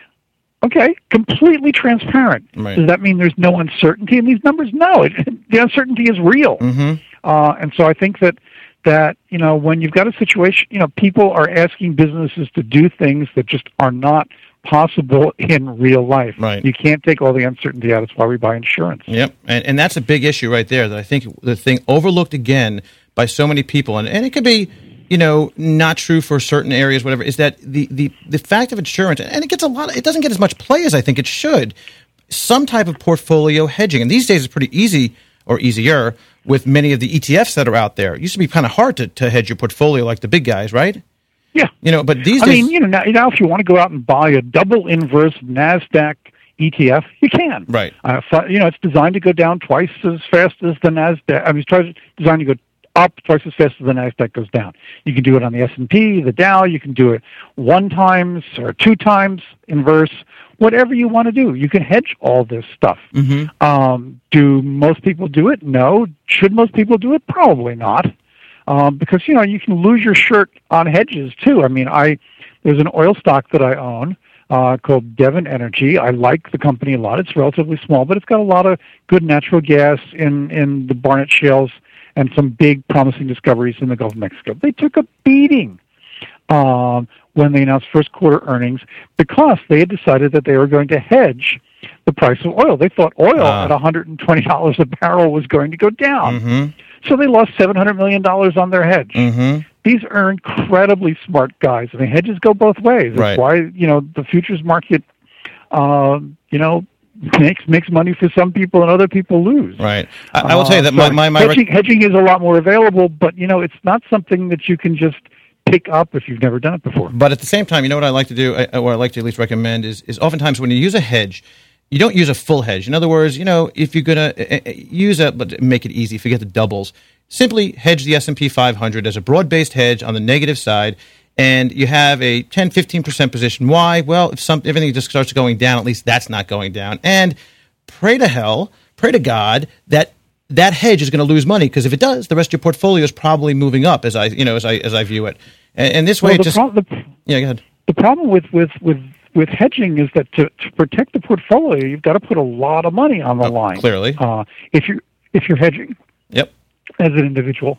Okay, completely transparent. Right. Does that mean there's no uncertainty in these numbers? No, it, the uncertainty is real. Mm-hmm. Uh, and so I think that that, you know, when you've got a situation, you know, people are asking businesses to do things that just are not possible in real life. Right. You can't take all the uncertainty out. That's why we buy insurance. Yep, and and that's a big issue right there that I think the thing overlooked again by so many people, and, and it could be, you know, not true for certain areas, whatever, is that the, the, the fact of insurance, and it gets a lot, it doesn't get as much play as I think it should, some type of portfolio hedging. And these days it's pretty easy or easier with many of the E T Fs that are out there. It used to be kind of hard to, to hedge your portfolio like the big guys, right? Yeah. You know, but these I days... mean, you know, now, now if you want to go out and buy a double inverse NASDAQ E T F, you can. Right. Uh, you know, it's designed to go down twice as fast as the NASDAQ. I mean, it's designed to go up twice as fast as the NASDAQ goes down. You can do it on the S and P, the Dow. You can do it one times or two times inverse, whatever you want to do. You can hedge all this stuff. Mm-hmm. Um, do most people do it? No. Should most people do it? Probably not. Um, because, you know, you can lose your shirt on hedges, too. I mean, I there's an oil stock that I own uh, called Devon Energy. I like the company a lot. It's relatively small, but it's got a lot of good natural gas in, in the Barnett Shales and some big promising discoveries in the Gulf of Mexico. They took a beating um, when they announced first quarter earnings because they had decided that they were going to hedge the price of oil. They thought oil uh. at one hundred twenty dollars a barrel was going to go down. Mm-hmm. So they lost seven hundred million dollars on their hedge. Mm-hmm. These are incredibly smart guys. I mean, hedges go both ways. That's right. why, you know, the futures market, uh, you know, makes makes money for some people and other people lose. Right. I, I will tell you that uh, so my, my, my hedging, rec- hedging is a lot more available, but, you know, it's not something that you can just pick up if you've never done it before. But at the same time, you know what I like to do, or I like to at least recommend, is, is oftentimes when you use a hedge, you don't use a full hedge. In other words, you know, if you're going to use a, but make it easy, forget the doubles, simply hedge the S and P five hundred as a broad-based hedge on the negative side, and you have a ten, fifteen percent position. Why? Well, if some everything just starts going down, at least that's not going down. And pray to hell, pray to God that that hedge is going to lose money, because if it does, the rest of your portfolio is probably moving up, as I, you know, as I as I view it. And, and this way, well, the just pro- the, yeah, go ahead. The problem with with with with hedging is that to, to protect the portfolio, you've got to put a lot of money on the oh, line. Clearly, uh, if you if you're hedging, yep, as an individual,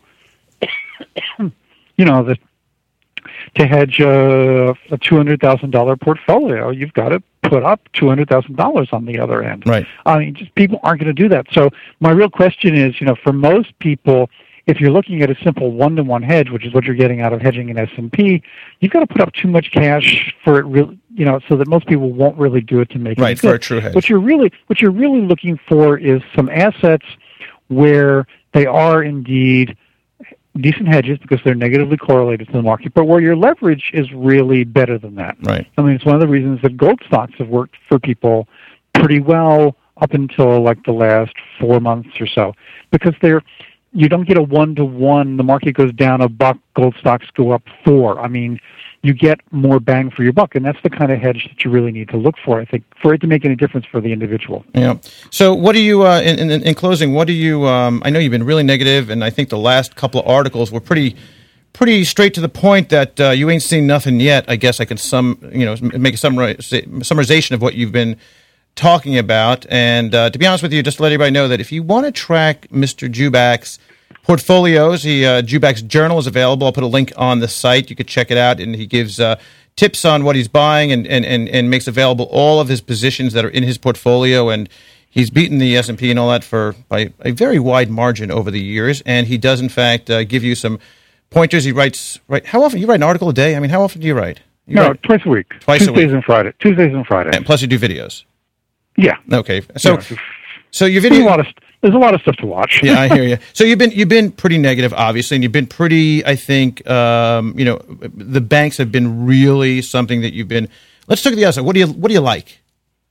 you know that to hedge a, a two hundred thousand dollar portfolio, you've got to put up two hundred thousand dollars on the other end. Right. I mean, just people aren't going to do that. So my real question is, you know, for most people, if you're looking at a simple one-to-one hedge, which is what you're getting out of hedging an S and P, you've got to put up too much cash for it, really, you know, so that most people won't really do it to make it right for a true hedge. What you're really, what you're really looking for is some assets where they are indeed decent hedges because they're negatively correlated to the market, but where your leverage is really better than that. Right. I mean, it's one of the reasons that gold stocks have worked for people pretty well up until like the last four months or so, because they're you don't get a one-to-one. The market goes down a buck, gold stocks go up four. I mean, you get more bang for your buck, and that's the kind of hedge that you really need to look for, I think, for it to make any difference for the individual. Yeah. So what do you, uh, in, in, in closing, what do you, um, I know you've been really negative, and I think the last couple of articles were pretty pretty straight to the point that uh, you ain't seen nothing yet. I guess I can sum, you know, make a summary, summarization of what you've been talking about. And uh, to be honest with you, just to let everybody know that if you want to track Mister Joubak's portfolios, he uh, Joubak's journal is available. I'll put a link on the site. You could check it out, and he gives uh, tips on what he's buying and, and, and, and makes available all of his positions that are in his portfolio. And he's beaten the S and P and all that for by a very wide margin over the years. And he does, in fact, uh, give you some pointers. He writes, right? How often? You write an article a day? I mean, how often do you write? You no, write? twice a week. Twice Tuesdays a week. and Friday. Tuesdays and Fridays. And plus you do videos. Yeah. Okay. So, yeah. so your video. There's a lot of there's a lot of stuff to watch. Yeah, I hear you. So you've been you've been pretty negative, obviously, and you've been pretty. I think um, you know the banks have been really something that you've been. Let's look at the other side. What do you what do you like?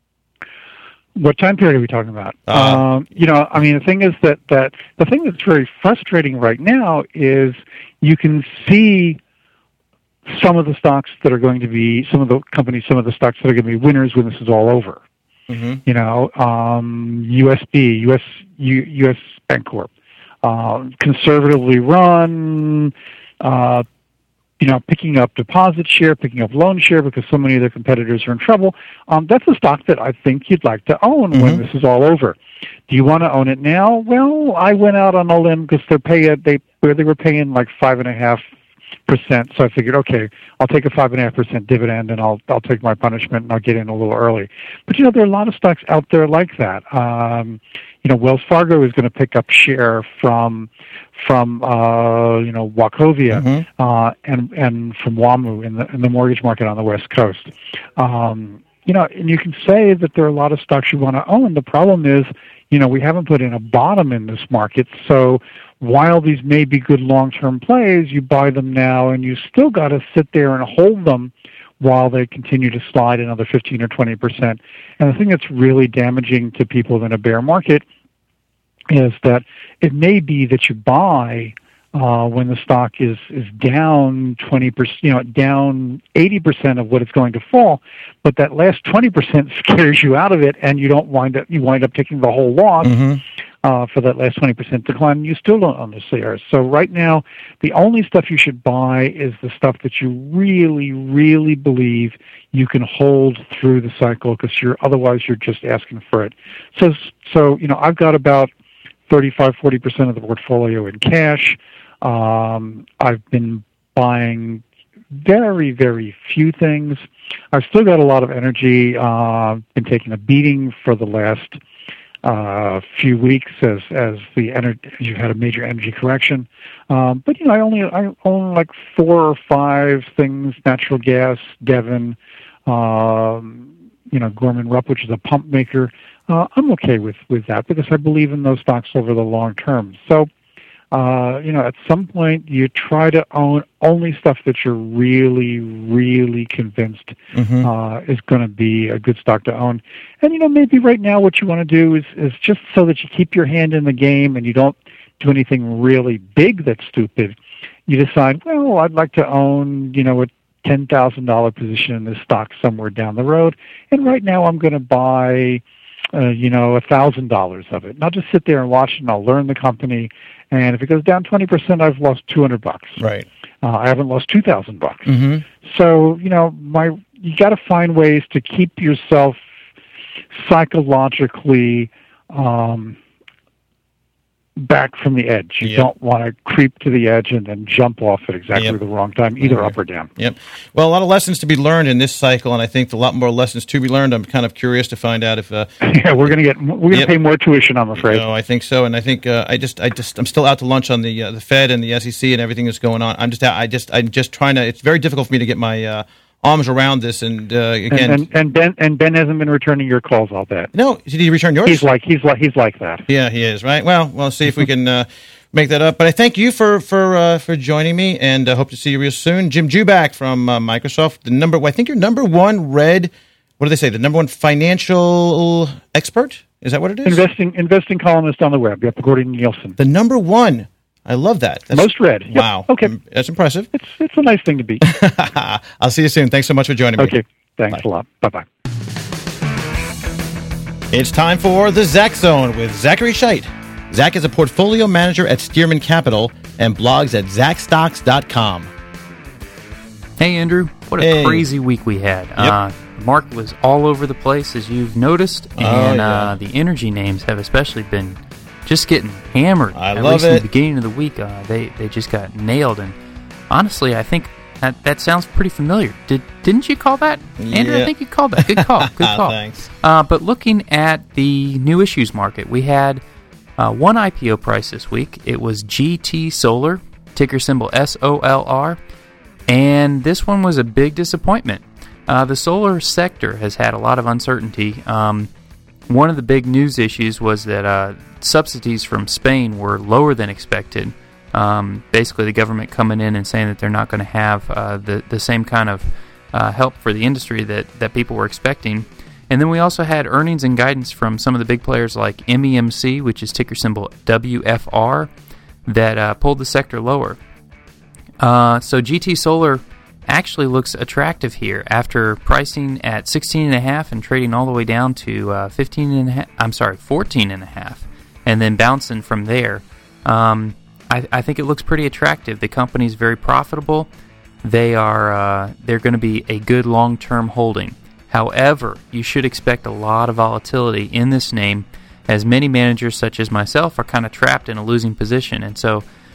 What time period are we talking about? Uh, um, you know, I mean, the thing is that that the thing that's very frustrating right now is you can see some of the stocks that are going to be some of the companies, some of the stocks that are going to be winners when this is all over. Mm-hmm. You know, um, U S B, U S U, U S Bancorp, uh, conservatively run, uh, you know, picking up deposit share, picking up loan share because so many of their competitors are in trouble. Um, that's a stock that I think you'd like to own mm-hmm. when this is all over. Do you want to own it now? Well, I went out on a limb because they're paying they where they were paying like five and a half percent. So I figured, okay, I'll take a five and a half percent dividend, and I'll I'll take my punishment, and I'll get in a little early. But you know, there are a lot of stocks out there like that. Um, you know, Wells Fargo is going to pick up share from from uh, you know Wachovia mm-hmm. uh, and and from WAMU in the in the mortgage market on the West Coast. Um, you know, and you can say that there are a lot of stocks you want to own. The problem is, you know, we haven't put in a bottom in this market, so while these may be good long-term plays, you buy them now, and you still got to sit there and hold them while they continue to slide another fifteen or twenty percent. And the thing that's really damaging to people in a bear market is that it may be that you buy uh, when the stock is, is down twenty percent, you know, down eighty percent of what it's going to fall, but that last twenty percent scares you out of it, and you don't wind up, you wind up taking the whole loss. Mm-hmm. Uh, for that last twenty percent decline, you still don't own the shares. So right now, the only stuff you should buy is the stuff that you really, really believe you can hold through the cycle, because you're otherwise you're just asking for it. So, so you know, I've got about thirty-five, forty percent of the portfolio in cash. Um, I've been buying very, very few things. I've still got a lot of energy. Uh, been taking a beating for the last uh few weeks as as the energy you've had a major energy correction, um but you know I only I own like four or five things: natural gas, Devon, um you know Gorman-Rupp, which is a pump maker. uh I'm okay with with that because I believe in those stocks over the long term. So uh you know at some point you try to own only stuff that you're really, really convinced mm-hmm. uh is going to be a good stock to own. And you know maybe right now what you want to do is is just so that you keep your hand in the game and you don't do anything really big that's stupid, you decide, well, I'd like to own you know a ten thousand dollars position in this stock somewhere down the road, and right now I'm going to buy uh, you know one thousand dollars of it, and I'll just sit there and watch it, and I'll learn the company. And if it goes down twenty percent, I've lost two hundred bucks. Right. Uh, I haven't lost two thousand bucks. Mm-hmm. So, you know, my you got to find ways to keep yourself psychologically um, back from the edge. You yep. don't want to creep to the edge and then jump off at exactly yep. the wrong time, either right. up or down. Yep. Well, a lot of lessons to be learned in this cycle, and I think a lot more lessons to be learned. I'm kind of curious to find out if uh, yeah, we're going to get we're going to yep. pay more tuition, I'm afraid. No, I think so, and I think uh, I just I just I'm still out to lunch on the uh, the Fed and the S E C and everything that's going on. I'm just I just I'm just trying to. It's very difficult for me to get my uh, arms around this, and uh, again, and, and, and Ben and Ben hasn't been returning your calls all day. No, did he return yours? He's like he's like he's like that. Yeah, he is. Right. Well, we'll see if we can uh, make that up. But I thank you for for uh, for joining me, and I uh, hope to see you real soon. Jim Juback from uh, Microsoft, the number. I think you're number one read. What do they say? The number one financial expert. Is that what it is? Investing investing columnist on the web. Yep, according to Nielsen. The number one. I love that. That's, most read. Yep. Wow. Okay. That's impressive. It's it's a nice thing to be. I'll see you soon. Thanks so much for joining me. Okay. Thanks Bye. a lot. Bye-bye. It's time for the Zach Zone with Zachary Scheit. Zach is a portfolio manager at Stearman Capital and blogs at zach stocks dot com. Hey, Andrew. What a hey. crazy week we had. Yep. Uh, the market was all over the place, as you've noticed, and oh, yeah. uh, the energy names have especially been just getting hammered. I At love least it. in the beginning of the week, uh, they, they just got nailed. And honestly, I think that, that sounds pretty familiar. Did, didn't you call that? Andrew, Yeah. I think you called that. Good call. Good call. Thanks. Uh, but looking at the new issues market, we had uh, one I P O price this week. It was G T Solar, ticker symbol S O L R. And this one was a big disappointment. Uh, the solar sector has had a lot of uncertainty. Um, one of the big news issues was that uh, subsidies from Spain were lower than expected. Um, basically, the government coming in and saying that they're not going to have uh, the, the same kind of uh, help for the industry that, that people were expecting. And then we also had earnings and guidance from some of the big players like M E M C, which is ticker symbol W F R, that uh, pulled the sector lower. Uh, so G T Solar actually looks attractive here after pricing at sixteen and a half and trading all the way down to uh, fifteen and a half. I'm sorry, fourteen and a half, and then bouncing from there. Um, I, I think it looks pretty attractive. The company's very profitable. They are uh, they're going to be a good long-term holding. However, you should expect a lot of volatility in this name, as many managers such as myself are kind of trapped in a losing position, and so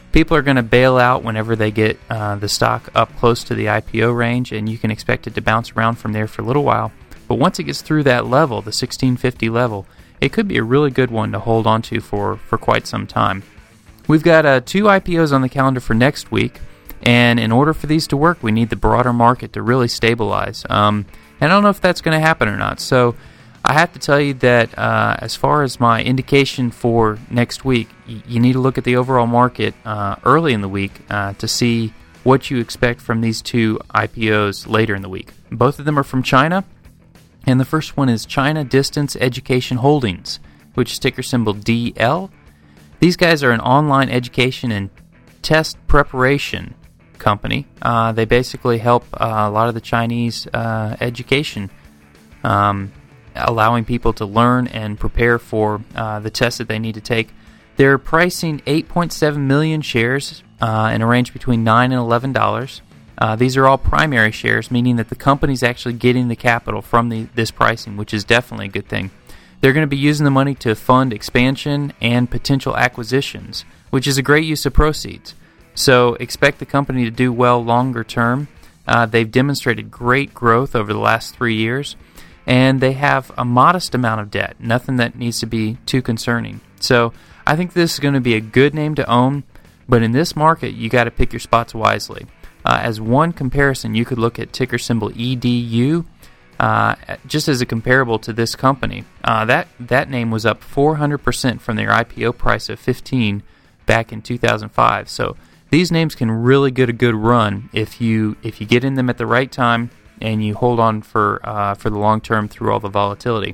people are going to bail out whenever they get uh, the stock up close to the I P O range, and you can expect it to bounce around from there for a little while. But once it gets through that level, the sixteen fifty level, it could be a really good one to hold on to for, for quite some time. We've got uh, two I P Os on the calendar for next week, and in order for these to work, we need the broader market to really stabilize. Um, and I don't know if that's going to happen or not. So I have to tell you that uh, as far as my indication for next week, y- you need to look at the overall market uh, early in the week uh, to see what you expect from these two I P Os later in the week. Both of them are from China, and the first one is China Distance Education Holdings, which is ticker symbol D L. These guys are an online education and test preparation company. Uh, they basically help uh, a lot of the Chinese uh, education, um, allowing people to learn and prepare for uh, the tests that they need to take. They're pricing eight point seven million shares uh, in a range between nine dollars and eleven dollars. Uh, these are all primary shares, meaning that the company's actually getting the capital from the, this pricing, which is definitely a good thing. They're going to be using the money to fund expansion and potential acquisitions, which is a great use of proceeds. So expect the company to do well longer term. Uh, they've demonstrated great growth over the last three years, and they have a modest amount of debt, nothing that needs to be too concerning. So I think this is going to be a good name to own, but in this market, you got to pick your spots wisely. Uh, as one comparison, you could look at ticker symbol E D U, uh, just as a comparable to this company. Uh, that that name was up four hundred percent from their I P O price of fifteen back in two thousand five. So these names can really get a good run if you if you get in them at the right time and you hold on for uh, for the long term through all the volatility.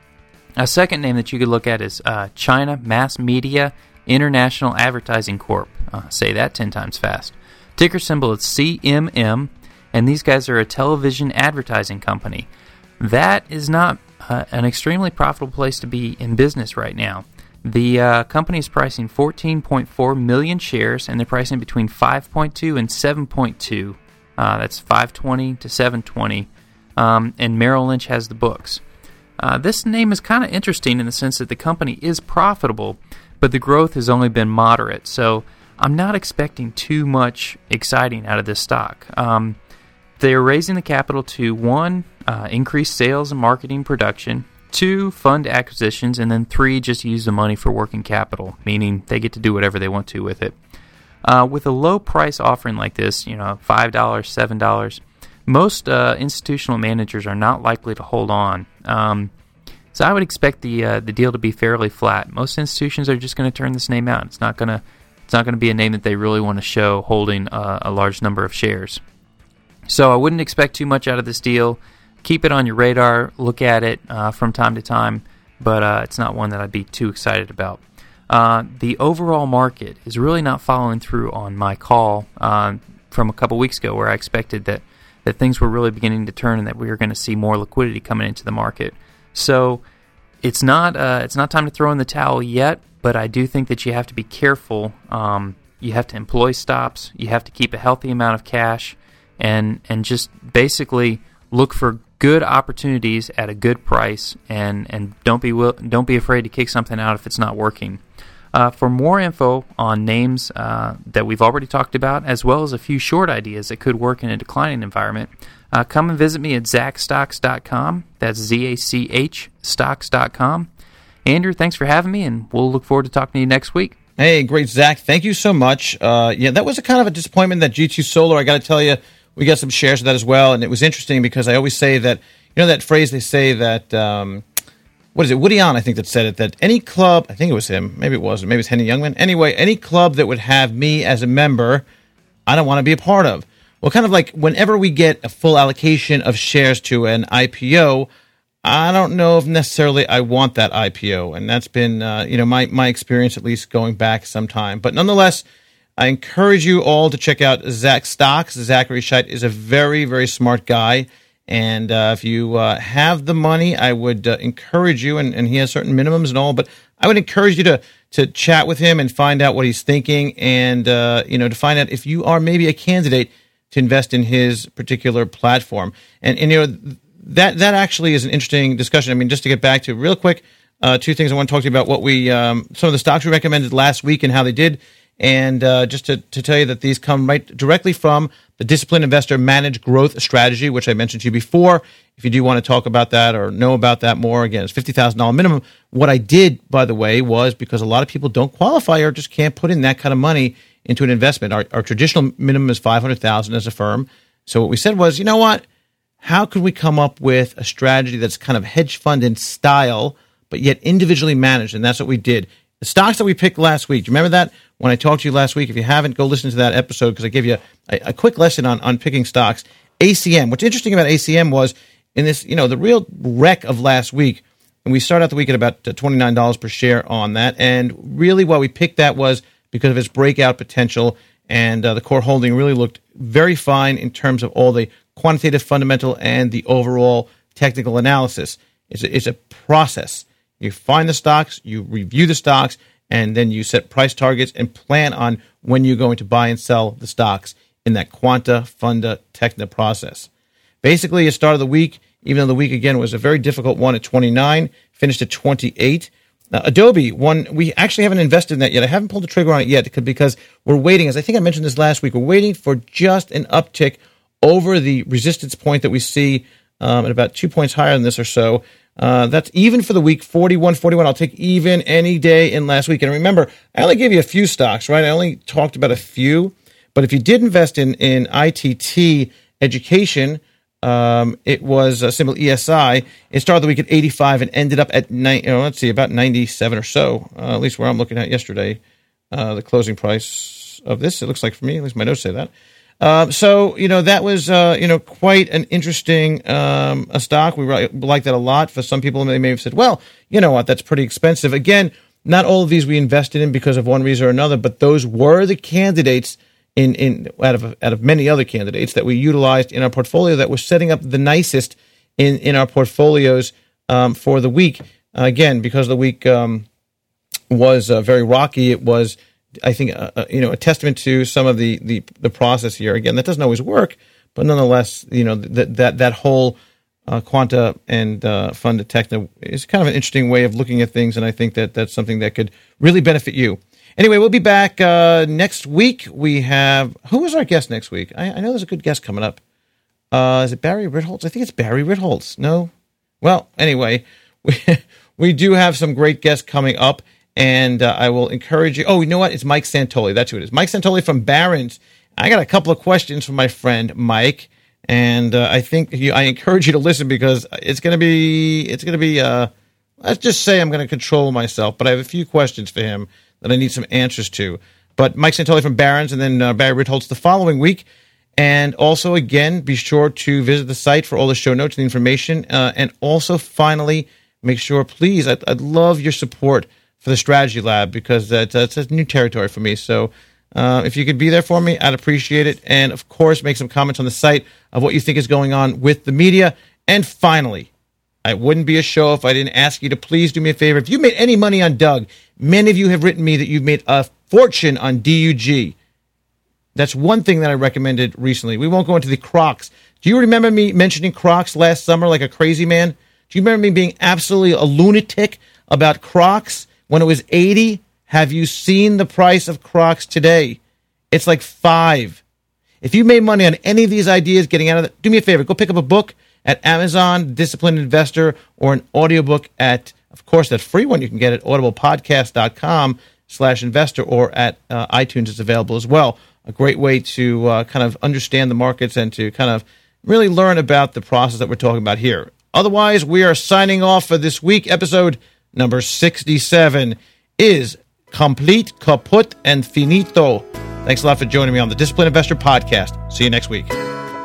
A second name that you could look at is uh, China Mass Media International Advertising Corp. Uh, say that ten times fast. Ticker symbol is C M M, and these guys are a television advertising company. That is not uh, an extremely profitable place to be in business right now. The uh, company is pricing fourteen point four million shares, and they're pricing between five point two and seven point two. Uh, that's five twenty to seven twenty, um, and Merrill Lynch has the books. Uh, this name is kind of interesting in the sense that the company is profitable, but the growth has only been moderate. So I'm not expecting too much exciting out of this stock. Um, they're raising the capital to, one, uh, increase sales and marketing production, two, fund acquisitions, and then three, just use the money for working capital, meaning they get to do whatever they want to with it. Uh, with a low price offering like this, you know, five dollars, seven dollars, most uh, institutional managers are not likely to hold on. Um, so I would expect the uh, the deal to be fairly flat. Most institutions are just going to turn this name out. It's not going to It's not going to be a name that they really want to show holding uh, a large number of shares. So I wouldn't expect too much out of this deal. Keep it on your radar. Look at it uh, from time to time, but uh, it's not one that I'd be too excited about. Uh, the overall market is really not following through on my call uh, from a couple weeks ago where I expected that, that things were really beginning to turn and that we were going to see more liquidity coming into the market. So it's not uh, it's not time to throw in the towel yet, but I do think that you have to be careful. Um, you have to employ stops. You have to keep a healthy amount of cash, and and just basically look for good opportunities at a good price, and, and don't be will, don't be afraid to kick something out if it's not working. Uh, for more info on names uh, that we've already talked about, as well as a few short ideas that could work in a declining environment, uh, come and visit me at zach stocks dot com. That's Z A C H stocks dot com. Andrew, thanks for having me, and we'll look forward to talking to you next week. Hey, great, Zach. Thank you so much. Uh, yeah, that was a kind of a disappointment, that G two Solar. I got to tell you, we got some shares of that as well, and it was interesting because I always say that, you know that phrase they say that, um, what is it, Woody Allen, I think, that said it, that any club, I think it was him, maybe it wasn't, maybe it's Henny Youngman. Anyway, any club that would have me as a member, I don't want to be a part of. Well, kind of like whenever we get a full allocation of shares to an I P O, I don't know if necessarily I want that I P O, and that's been, uh, you know, my, my experience, at least going back some time. But nonetheless, I encourage you all to check out Zach Stocks. Zachary Scheit is a very, very smart guy, and uh, if you uh, have the money, I would uh, encourage you, and, and he has certain minimums and all, but I would encourage you to to chat with him and find out what he's thinking, and uh, you know, to find out if you are maybe a candidate to invest in his particular platform. And, and you know, that that actually is an interesting discussion. I mean, just to get back to real quick, uh, two things I want to talk to you about. What we um, some of the stocks we recommended last week and how they did, And uh, just to, to tell you that these come right directly from the Disciplined Investor Managed Growth Strategy, which I mentioned to you before. If you do want to talk about that or know about that more, again, it's fifty thousand dollars minimum. What I did, by the way, was because a lot of people don't qualify or just can't put in that kind of money into an investment. Our, our traditional minimum is five hundred thousand dollars as a firm. So what we said was, you know what? How could we come up with a strategy that's kind of hedge fund in style, but yet individually managed? And that's what we did. The stocks that we picked last week, do you remember that when I talked to you last week? If you haven't, go listen to that episode because I gave you a, a quick lesson on, on picking stocks. A C M. What's interesting about A C M was in this, you know, the real wreck of last week, and we started out the week at about twenty-nine dollars per share on that. And really why we picked that was because of its breakout potential, and uh, the core holding really looked very fine in terms of all the quantitative, fundamental, and the overall technical analysis. It's a, it's a process. You find the stocks, you review the stocks, and then you set price targets and plan on when you're going to buy and sell the stocks in that quanta, funda, techna process. Basically, at the start of the week, even though the week, again, was a very difficult one at twenty-nine, finished at twenty-eight. Uh, Adobe, one, we actually haven't invested in that yet. I haven't pulled the trigger on it yet because we're waiting, as I think I mentioned this last week, we're waiting for just an uptick over the resistance point that we see um, at about two points higher than this or so. Uh, that's even for the week, forty-one forty-one. I'll take even any day in last week. And remember, I only gave you a few stocks, right? I only talked about a few. But if you did invest in, in I T T Education, um, it was a symbol E S I. It started the week at eighty-five and ended up at, nine, you know, let's see, about ninety-seven or so, uh, at least where I'm looking at yesterday, uh, the closing price of this. It looks like for me, at least my notes say that. Uh, so, you know, that was, uh, you know, quite an interesting um, a stock. We re- like that a lot. For some people, they may have said, well, you know what, that's pretty expensive. Again, not all of these we invested in because of one reason or another, but those were the candidates in, in out of out of many other candidates that we utilized in our portfolio that was setting up the nicest in, in our portfolios um, for the week. Uh, again, because the week um, was uh, very rocky, it was, I think, uh, you know, a testament to some of the, the, the process here. Again, that doesn't always work, but nonetheless, you know, that that that whole uh, quanta and uh, funda techna is kind of an interesting way of looking at things, and I think that that's something that could really benefit you. Anyway, we'll be back uh, next week. We have, who is our guest next week? I, I know there's a good guest coming up. Uh, is it Barry Ritholtz? I think it's Barry Ritholtz. No? Well, anyway, we, we do have some great guests coming up. And uh, I will encourage you. Oh, you know what? It's Mike Santoli. That's who it is. Mike Santoli from Barron's. I got a couple of questions from my friend Mike, and uh, I think you, I encourage you to listen because it's going to be. It's going to be. Uh, let's just say I'm going to control myself, but I have a few questions for him that I need some answers to. But Mike Santoli from Barron's, and then uh, Barry Ritholtz the following week. And also, again, be sure to visit the site for all the show notes and information. Uh, and also, finally, make sure, please, I'd, I'd love your support for the Strategy Lab, because that's, that's a new territory for me. So uh, if you could be there for me, I'd appreciate it. And, of course, make some comments on the site of what you think is going on with the media. And finally, I wouldn't be a show if I didn't ask you to please do me a favor. If you made any money on Doug, many of you have written me that you've made a fortune on D U G. That's one thing that I recommended recently. We won't go into the Crocs. Do you remember me mentioning Crocs last summer like a crazy man? Do you remember me being absolutely a lunatic about Crocs? When it was eighty, have you seen the price of Crocs today? It's like five. If you made money on any of these ideas getting out of it, do me a favor. Go pick up a book at Amazon, Disciplined Investor, or an audiobook at, of course, that free one you can get at audiblepodcast.com slash investor, or at uh, iTunes. It's available as well. A great way to uh, kind of understand the markets and to kind of really learn about the process that we're talking about here. Otherwise, we are signing off for this week. Episode number sixty-seven is complete, kaput, and finito. Thanks a lot for joining me on the Disciplined Investor Podcast. See you next week.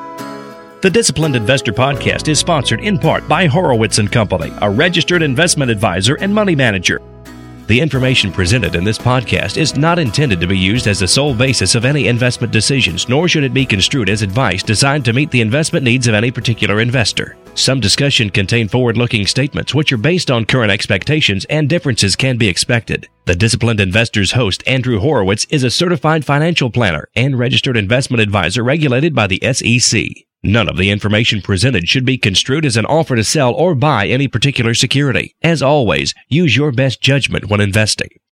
The Disciplined Investor Podcast is sponsored in part by Horowitz and Company, a registered investment advisor and money manager. The information presented in this podcast is not intended to be used as the sole basis of any investment decisions, nor should it be construed as advice designed to meet the investment needs of any particular investor. Some discussion contain forward-looking statements which are based on current expectations, and differences can be expected. The Disciplined Investor's host, Andrew Horowitz, is a certified financial planner and registered investment advisor regulated by the S E C. None of the information presented should be construed as an offer to sell or buy any particular security. As always, use your best judgment when investing.